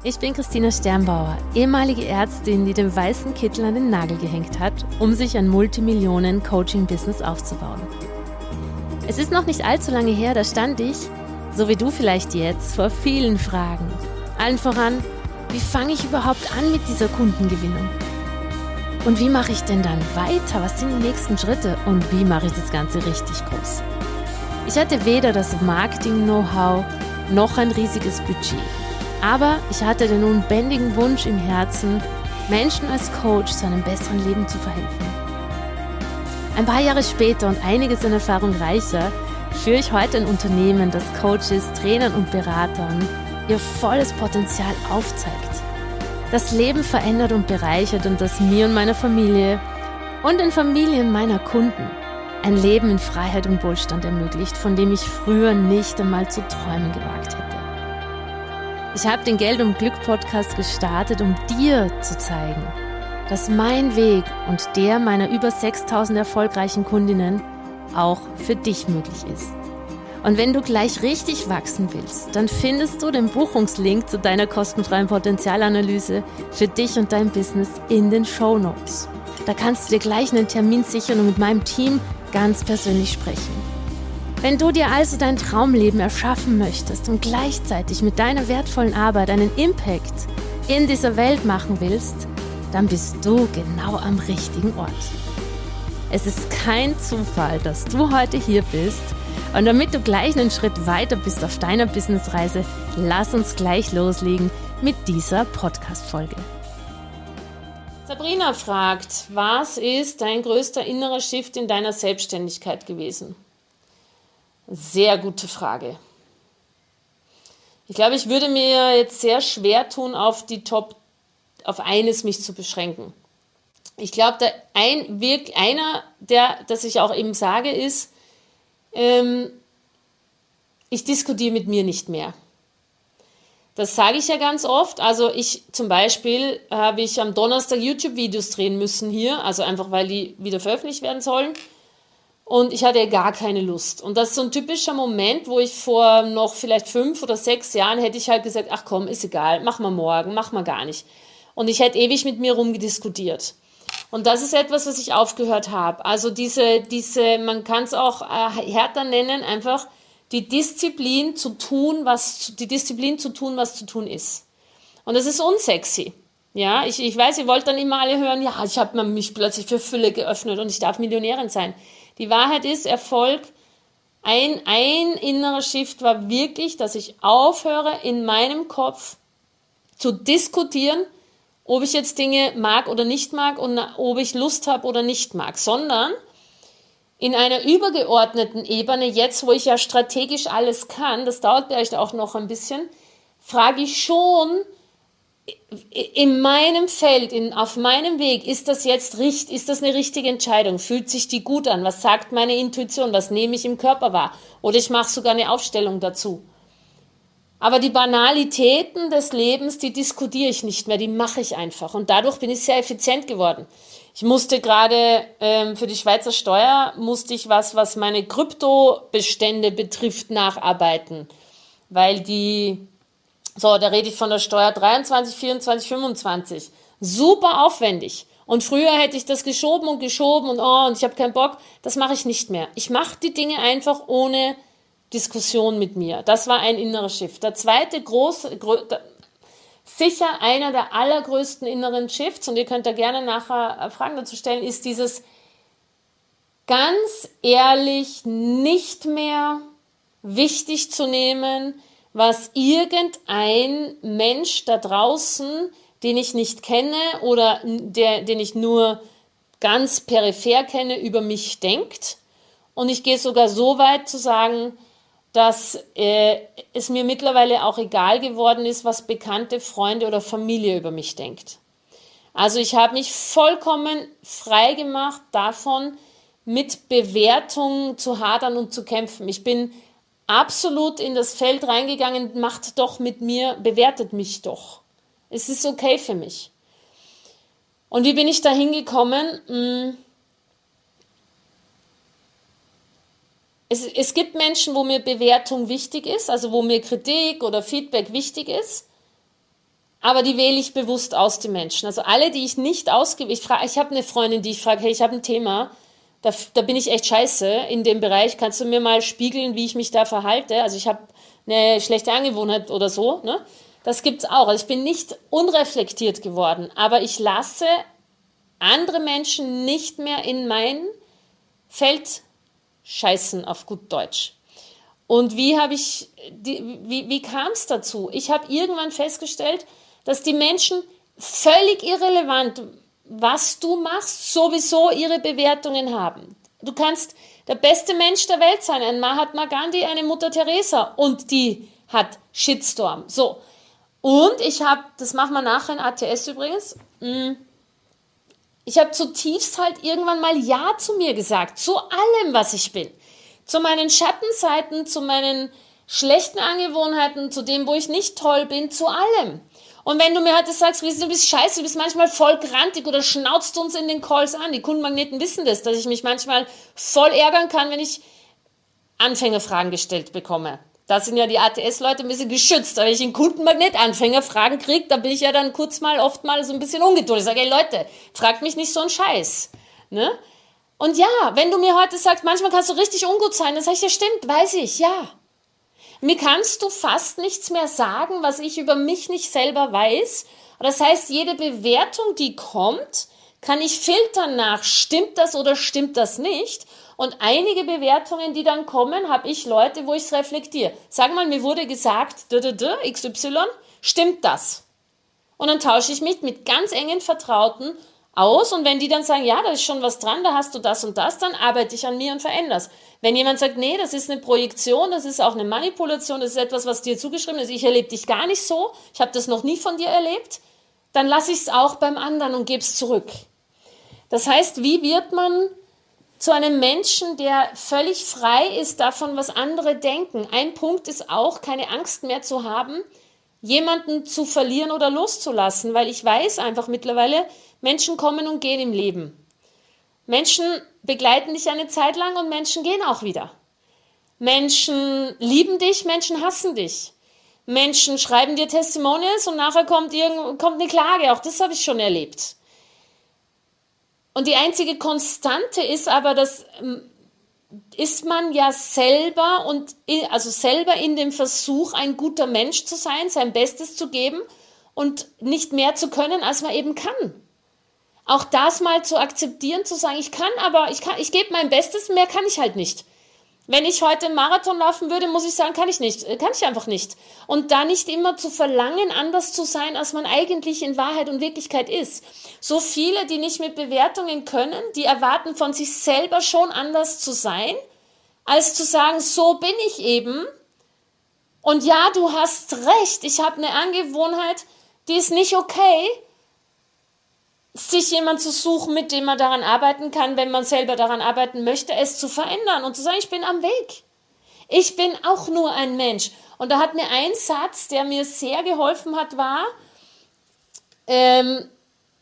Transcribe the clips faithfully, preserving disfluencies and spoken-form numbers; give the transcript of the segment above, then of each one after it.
Ich bin Christina Sternbauer, ehemalige Ärztin, die den weißen Kittel an den Nagel gehängt hat, um sich ein Multimillionen-Coaching-Business aufzubauen. Es ist noch nicht allzu lange her, da stand ich, so wie du vielleicht jetzt, vor vielen Fragen. Allen voran, wie fange ich überhaupt an mit dieser Kundengewinnung? Und wie mache ich denn dann weiter? Was sind die nächsten Schritte? Und wie mache ich das Ganze richtig groß? Ich hatte weder das Marketing-Know-how noch ein riesiges Budget. Aber ich hatte den unbändigen Wunsch im Herzen, Menschen als Coach zu einem besseren Leben zu verhelfen. Ein paar Jahre später und einiges an Erfahrung reicher, führe ich heute ein Unternehmen, das Coaches, Trainern und Beratern ihr volles Potenzial aufzeigt, das Leben verändert und bereichert und das mir und meiner Familie und den Familien meiner Kunden ein Leben in Freiheit und Wohlstand ermöglicht, von dem ich früher nicht einmal zu träumen gewagt hätte. Ich habe den Geld und Glück Podcast gestartet, um dir zu zeigen, dass mein Weg und der meiner über sechstausend erfolgreichen Kundinnen auch für dich möglich ist. Und wenn du gleich richtig wachsen willst, dann findest du den Buchungslink zu deiner kostenfreien Potenzialanalyse für dich und dein Business in den Shownotes. Da kannst du dir gleich einen Termin sichern und mit meinem Team ganz persönlich sprechen. Wenn du dir also dein Traumleben erschaffen möchtest und gleichzeitig mit deiner wertvollen Arbeit einen Impact in dieser Welt machen willst, dann bist du genau am richtigen Ort. Es ist kein Zufall, dass du heute hier bist, und damit du gleich einen Schritt weiter bist auf deiner Businessreise, lass uns gleich loslegen mit dieser Podcast-Folge. Sabrina fragt, was ist dein größter innerer Shift in deiner Selbstständigkeit gewesen? Sehr gute Frage. Ich glaube, ich würde mir jetzt sehr schwer tun, auf die Top, auf eines mich zu beschränken. Ich glaube, der ein, wirklich, einer, der, das ich auch eben sage, ist, ähm, ich diskutiere mit mir nicht mehr. Das sage ich ja ganz oft. Also ich zum Beispiel habe ich am Donnerstag YouTube-Videos drehen müssen hier, also einfach, weil die wieder veröffentlicht werden sollen. Und ich hatte gar keine Lust. Und das ist so ein typischer Moment, wo ich vor noch vielleicht fünf oder sechs Jahren hätte ich halt gesagt, ach komm, ist egal, mach mal morgen, mach mal gar nicht. Und ich hätte ewig mit mir rumgediskutiert. Und das ist etwas, was ich aufgehört habe. Also diese, diese, man kann es auch äh, härter nennen, einfach die Disziplin zu tun, was, die Disziplin zu tun, was zu tun ist. Und das ist unsexy. Ja, ich, ich weiß, ihr wollt dann immer alle hören, ja, ich habe mich plötzlich für Fülle geöffnet und ich darf Millionärin sein. Die Wahrheit ist, Erfolg, ein, ein innerer Shift war wirklich, dass ich aufhöre, in meinem Kopf zu diskutieren, ob ich jetzt Dinge mag oder nicht mag und ob ich Lust habe oder nicht mag, sondern in einer übergeordneten Ebene, jetzt wo ich ja strategisch alles kann, das dauert vielleicht auch noch ein bisschen, frage ich schon, in meinem Feld, in, auf meinem Weg, ist das jetzt richtig, ist das eine richtige Entscheidung? Fühlt sich die gut an? Was sagt meine Intuition? Was nehme ich im Körper wahr? Oder ich mache sogar eine Aufstellung dazu. Aber die Banalitäten des Lebens, die diskutiere ich nicht mehr, die mache ich einfach. Und dadurch bin ich sehr effizient geworden. Ich musste gerade ähm, für die Schweizer Steuer, musste ich was, was meine Kryptobestände betrifft, nacharbeiten. Weil die... So, da rede ich von der Steuer dreiundzwanzig, vierundzwanzig, fünfundzwanzig. Super aufwendig. Und früher hätte ich das geschoben und geschoben und oh, und ich habe keinen Bock. Das mache ich nicht mehr. Ich mache die Dinge einfach ohne Diskussion mit mir. Das war ein innerer Shift. Der zweite große, grö, sicher einer der allergrößten inneren Shifts, und ihr könnt da gerne nachher Fragen dazu stellen, ist dieses ganz ehrlich nicht mehr wichtig zu nehmen, was irgendein Mensch da draußen, den ich nicht kenne oder der, den ich nur ganz peripher kenne, über mich denkt. Und ich gehe sogar so weit zu sagen, dass äh, es mir mittlerweile auch egal geworden ist, was bekannte Freunde oder Familie über mich denkt. Also ich habe mich vollkommen frei gemacht davon, mit Bewertungen zu hadern und zu kämpfen. Ich bin absolut in das Feld reingegangen, macht doch mit mir, bewertet mich doch. Es ist okay für mich. Und wie bin ich da hingekommen? Es, es gibt Menschen, wo mir Bewertung wichtig ist, also wo mir Kritik oder Feedback wichtig ist. aber die wähle ich bewusst aus, die Menschen. Also alle, die ich nicht ausgewählt, ich frage, ich habe eine Freundin, die ich frage, hey, ich habe ein Thema, da, da bin ich echt scheiße in dem Bereich, kannst du mir mal spiegeln, wie ich mich da verhalte? Also ich habe eine schlechte Angewohnheit oder so, ne? Das gibt's auch. Also ich bin nicht unreflektiert geworden, aber ich lasse andere Menschen nicht mehr in mein Feld scheißen, auf gut Deutsch. Und wie habe ich, die, wie, wie kam es dazu? Ich habe irgendwann festgestellt, dass die Menschen völlig irrelevant, was du machst, sowieso ihre Bewertungen haben. Du kannst der beste Mensch der Welt sein, ein Mahatma Gandhi, eine Mutter Teresa, und die hat Shitstorm. So. Und ich habe, das machen wir nachher in A T S übrigens, ich habe zutiefst halt irgendwann mal Ja zu mir gesagt, zu allem, was ich bin. Zu meinen Schattenseiten, zu meinen schlechten Angewohnheiten, zu dem, wo ich nicht toll bin, zu allem. Und wenn du mir heute sagst, du bist scheiße, du bist manchmal voll grantig oder schnauzt uns in den Calls an, die Kundenmagneten wissen das, dass ich mich manchmal voll ärgern kann, wenn ich Anfängerfragen gestellt bekomme. Da sind ja die A T S-Leute ein bisschen geschützt. Aber wenn ich einen Kundenmagnet-Anfängerfragen kriege, da bin ich ja dann kurz mal, oft mal so ein bisschen ungeduldig. Ich sage, hey Leute, fragt mich nicht so einen Scheiß. Ne? Und ja, wenn du mir heute sagst, manchmal kannst du richtig ungut sein, dann sage ich, ja stimmt, weiß ich, ja. Mir kannst du fast nichts mehr sagen, was ich über mich nicht selber weiß. Das heißt, jede Bewertung, die kommt, kann ich filtern nach, stimmt das oder stimmt das nicht? Und einige Bewertungen, die dann kommen, habe ich Leute, wo ich es reflektiere. Sag mal, mir wurde gesagt, d -d -d, X Y, stimmt das? Und dann tausche ich mich mit ganz engen Vertrauten aus, und wenn die dann sagen, ja, da ist schon was dran, da hast du das und das, dann arbeite ich an mir und verändere es. Wenn jemand sagt, nee, das ist eine Projektion, das ist auch eine Manipulation, das ist etwas, was dir zugeschrieben ist, ich erlebe dich gar nicht so, ich habe das noch nie von dir erlebt, dann lasse ich es auch beim anderen und gebe es zurück. Das heißt, wie wird man zu einem Menschen, der völlig frei ist davon, was andere denken? Ein Punkt ist auch, keine Angst mehr zu haben, jemanden zu verlieren oder loszulassen, weil ich weiß einfach mittlerweile, Menschen kommen und gehen im Leben. Menschen begleiten dich eine Zeit lang und Menschen gehen auch wieder. Menschen lieben dich, Menschen hassen dich. Menschen schreiben dir Testimonials und nachher kommt, irgend, kommt eine Klage, auch das habe ich schon erlebt. Und die einzige Konstante ist aber, dass ist man ja selber und also selber in dem Versuch, ein guter Mensch zu sein, sein Bestes zu geben und nicht mehr zu können, als man eben kann. Auch das mal zu akzeptieren, zu sagen, ich kann, aber ich kann, ich gebe mein Bestes, mehr kann ich halt nicht. Wenn ich heute einen Marathon laufen würde, muss ich sagen, kann ich nicht, kann ich einfach nicht. Und da nicht immer zu verlangen, anders zu sein, als man eigentlich in Wahrheit und Wirklichkeit ist. So viele, die nicht mit Bewertungen können, die erwarten von sich selber schon anders zu sein, als zu sagen, so bin ich eben. Und ja, du hast recht, ich habe eine Angewohnheit, die ist nicht okay, sich jemand zu suchen, mit dem man daran arbeiten kann, wenn man selber daran arbeiten möchte, es zu verändern und zu sagen, ich bin am Weg. Ich bin auch nur ein Mensch. Und da hat mir ein Satz, der mir sehr geholfen hat, war, ähm,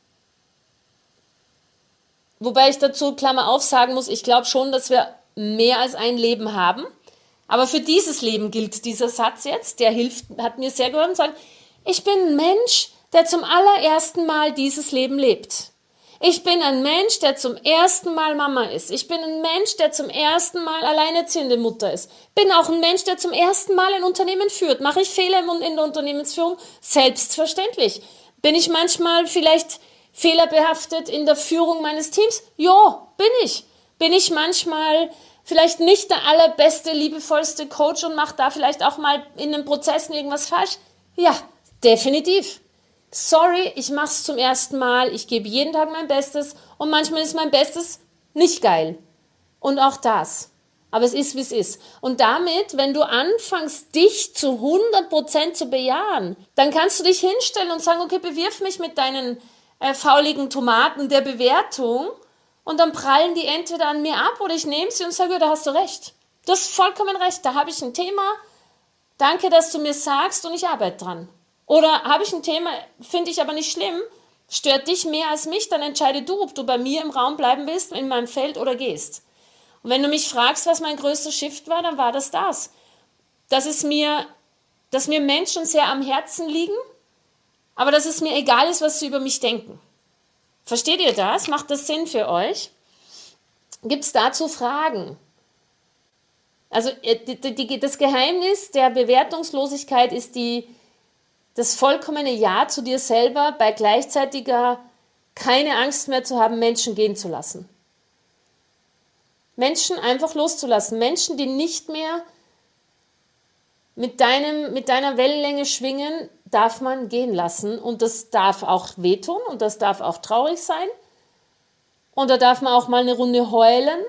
wobei ich dazu, Klammer auf, sagen muss, ich glaube schon, dass wir mehr als ein Leben haben. Aber für dieses Leben gilt dieser Satz jetzt, der hilft, hat mir sehr geholfen, zu sagen, ich bin ein Mensch, der zum allerersten Mal dieses Leben lebt. Ich bin ein Mensch, der zum ersten Mal Mama ist. Ich bin ein Mensch, der zum ersten Mal alleinerziehende Mutter ist. Bin auch ein Mensch, der zum ersten Mal ein Unternehmen führt. Mache ich Fehler in der Unternehmensführung? Selbstverständlich. Bin ich manchmal vielleicht fehlerbehaftet in der Führung meines Teams? Ja, bin ich. Bin ich manchmal vielleicht nicht der allerbeste, liebevollste Coach und mache da vielleicht auch mal in den Prozessen irgendwas falsch? Ja, definitiv. Sorry, ich mache es zum ersten Mal, ich gebe jeden Tag mein Bestes und manchmal ist mein Bestes nicht geil. Und auch das. Aber es ist, wie es ist. Und damit, wenn du anfängst, dich zu hundert Prozent zu bejahen, dann kannst du dich hinstellen und sagen, okay, bewirf mich mit deinen äh, fauligen Tomaten der Bewertung und dann prallen die entweder an mir ab oder ich nehme sie und sage, ja, da hast du recht. Du hast vollkommen recht, da habe ich ein Thema. Danke, dass du mir sagst und ich arbeite dran. Oder habe ich ein Thema, finde ich aber nicht schlimm, stört dich mehr als mich, dann entscheide du, ob du bei mir im Raum bleiben willst, in meinem Feld oder gehst. Und wenn du mich fragst, was mein größter Shift war, dann war das das. Dass es mir, dass mir Menschen sehr am Herzen liegen, aber dass es mir egal ist, was sie über mich denken. Versteht ihr das? Macht das Sinn für euch? Gibt es dazu Fragen? Also die, die, das Geheimnis der Bewertungslosigkeit ist die, das vollkommene Ja zu dir selber, bei gleichzeitiger keine Angst mehr zu haben, Menschen gehen zu lassen. Menschen einfach loszulassen. Menschen, die nicht mehr mit, deinem, mit deiner Wellenlänge schwingen, darf man gehen lassen. Und das darf auch wehtun und das darf auch traurig sein. Und da darf man auch mal eine Runde heulen.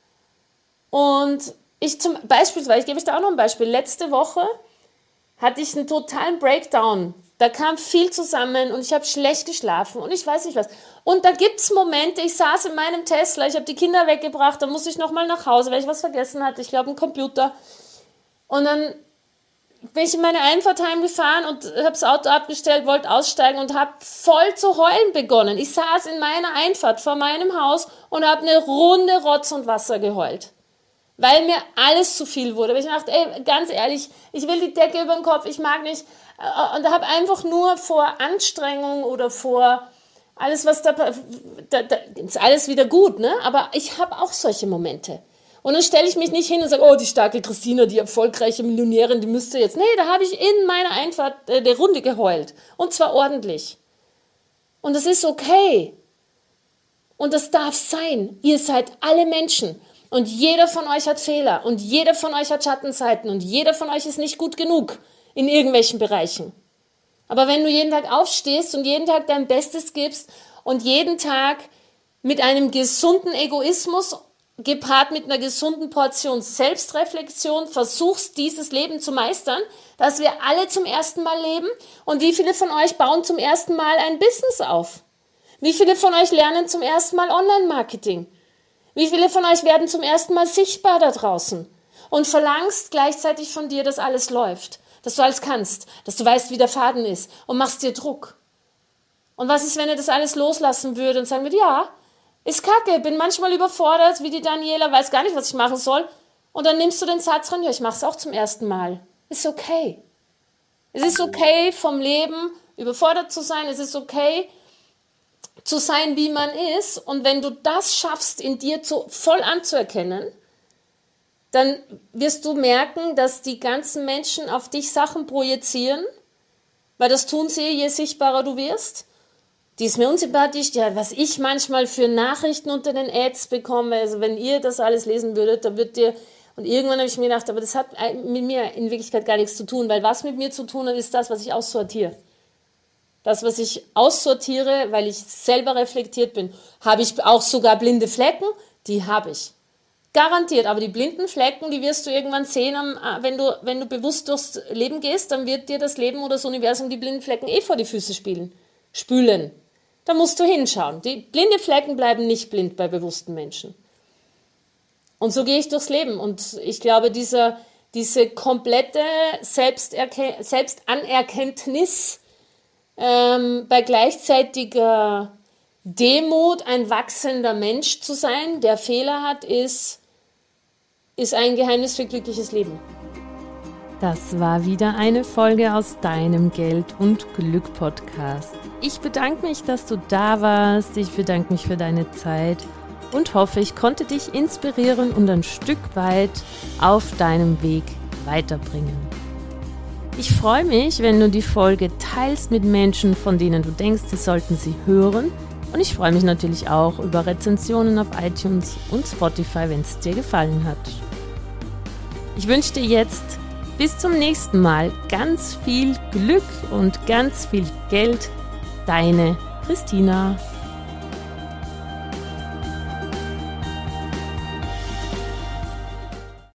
Und ich zum Beispiel, ich gebe euch da auch noch ein Beispiel. Letzte Woche hatte ich einen totalen Breakdown. Da kam viel zusammen und ich habe schlecht geschlafen und ich weiß nicht was. Und da gibt es Momente, ich saß in meinem Tesla, ich habe die Kinder weggebracht, dann musste ich nochmal nach Hause, weil ich was vergessen hatte, ich glaube einen Computer. Und dann bin ich in meine Einfahrt heimgefahren und habe das Auto abgestellt, wollte aussteigen und habe voll zu heulen begonnen. Ich saß in meiner Einfahrt vor meinem Haus und habe eine Runde Rotz und Wasser geheult. Weil mir alles zu viel wurde. Weil ich dachte, ey, ganz ehrlich, ich will die Decke über den Kopf, ich mag nicht. Und da habe einfach nur vor Anstrengung oder vor alles, was da, da, da ist alles wieder gut, ne? Aber ich habe auch solche Momente. Und dann stelle ich mich nicht hin und sage, oh, die starke Christina, die erfolgreiche Millionärin, die müsste jetzt. Nee, da habe ich in meiner Einfahrt äh, der Runde geheult. Und zwar ordentlich. Und das ist okay. Und das darf sein. Ihr seid alle Menschen. Und jeder von euch hat Fehler. Und jeder von euch hat Schattenseiten. Und jeder von euch ist nicht gut genug in irgendwelchen Bereichen. Aber wenn du jeden Tag aufstehst und jeden Tag dein Bestes gibst und jeden Tag mit einem gesunden Egoismus gepaart mit einer gesunden Portion Selbstreflexion versuchst, dieses Leben zu meistern, dass wir alle zum ersten Mal leben. Und wie viele von euch bauen zum ersten Mal ein Business auf? Wie viele von euch lernen zum ersten Mal Online-Marketing? Wie viele von euch werden zum ersten Mal sichtbar da draußen? Und verlangst gleichzeitig von dir, dass alles läuft, dass du alles kannst, dass du weißt, wie der Faden ist und machst dir Druck. Und was ist, wenn ihr das alles loslassen würdet und sagen würdet, ja, ist kacke, bin manchmal überfordert, wie die Daniela, weiß gar nicht, was ich machen soll. Und dann nimmst du den Satz ran, ja, ich mache es auch zum ersten Mal. Ist okay. Es ist okay, vom Leben überfordert zu sein. Es ist okay, zu sein, wie man ist. Und wenn du das schaffst, in dir zu, voll anzuerkennen, dann wirst du merken, dass die ganzen Menschen auf dich Sachen projizieren, weil das tun sie, je sichtbarer du wirst. Die ist mir unsympathisch, ja, was ich manchmal für Nachrichten unter den Ads bekomme, also wenn ihr das alles lesen würdet, dann würdet ihr, und irgendwann habe ich mir gedacht, aber das hat mit mir in Wirklichkeit gar nichts zu tun, weil was mit mir zu tun hat, ist das, was ich aussortiere. Das, was ich aussortiere, weil ich selber reflektiert bin. Habe ich auch sogar blinde Flecken? Die habe ich. Garantiert, aber die blinden Flecken, die wirst du irgendwann sehen, wenn du, wenn du bewusst durchs Leben gehst, dann wird dir das Leben oder das Universum die blinden Flecken eh vor die Füße spielen, spülen. Da musst du hinschauen. Die blinde Flecken bleiben nicht blind bei bewussten Menschen. Und so gehe ich durchs Leben. Und ich glaube, dieser, diese komplette Selbsterken- Selbstanerkenntnis ähm, bei gleichzeitiger Demut, ein wachsender Mensch zu sein, der Fehler hat, ist, ist ein Geheimnis für glückliches Leben. Das war wieder eine Folge aus deinem Geld- und Glück-Podcast. Ich bedanke mich, dass du da warst. Ich bedanke mich für deine Zeit und hoffe, ich konnte dich inspirieren und ein Stück weit auf deinem Weg weiterbringen. Ich freue mich, wenn du die Folge teilst mit Menschen, von denen du denkst, sie sollten sie hören. Und ich freue mich natürlich auch über Rezensionen auf iTunes und Spotify, wenn es dir gefallen hat. Ich wünsche dir jetzt bis zum nächsten Mal ganz viel Glück und ganz viel Geld. Deine Christina.